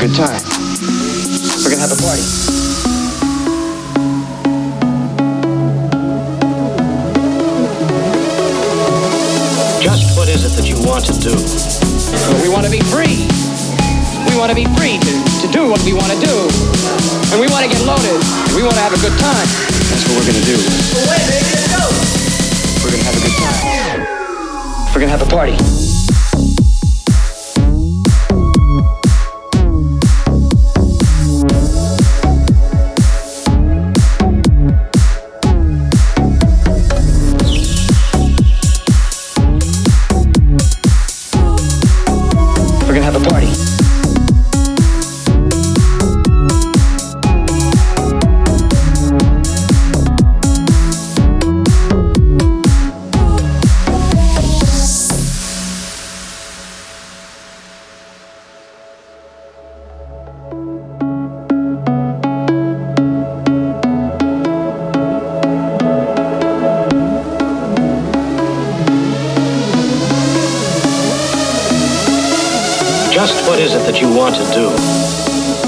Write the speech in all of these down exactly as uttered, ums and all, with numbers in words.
good time. We're gonna have a party. Just what is it that you want to do? Well, we want to be free. We want to be free to, to do what we want to do. And we want to get loaded. And we want to have a good time. That's what we're going to do. Well, wait, baby, let's go. We're going to have a good time. We're going to have a party. We're gonna have a party. Just what is it that you want to do?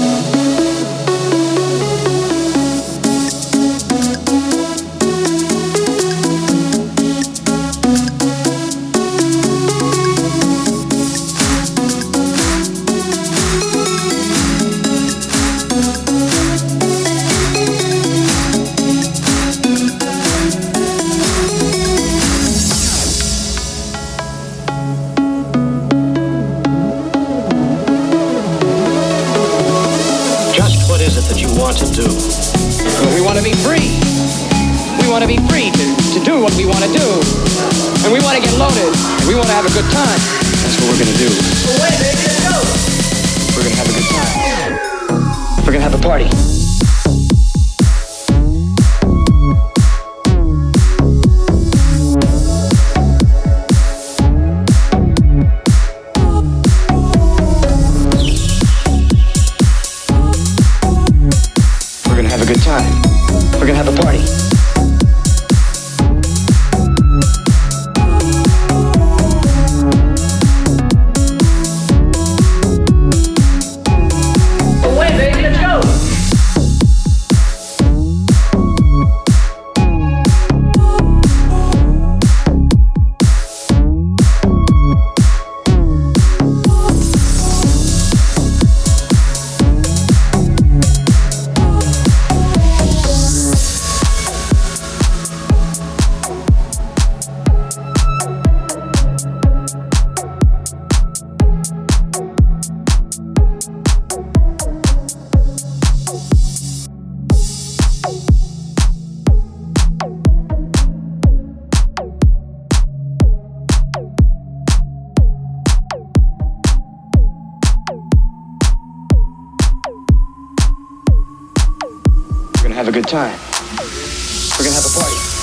What is it that you want to do? Well, we want to be free. We want to be free to, to do what we want to do. And we want to get loaded. And we want to have a good time. That's what we're going to do. Well, wait, baby, let's go. We're going to have a good time. We're going to have a party. We're gonna have a good time. We're gonna have a party. Well, wait, baby, let's go. We're gonna have a good time. We're gonna have a party.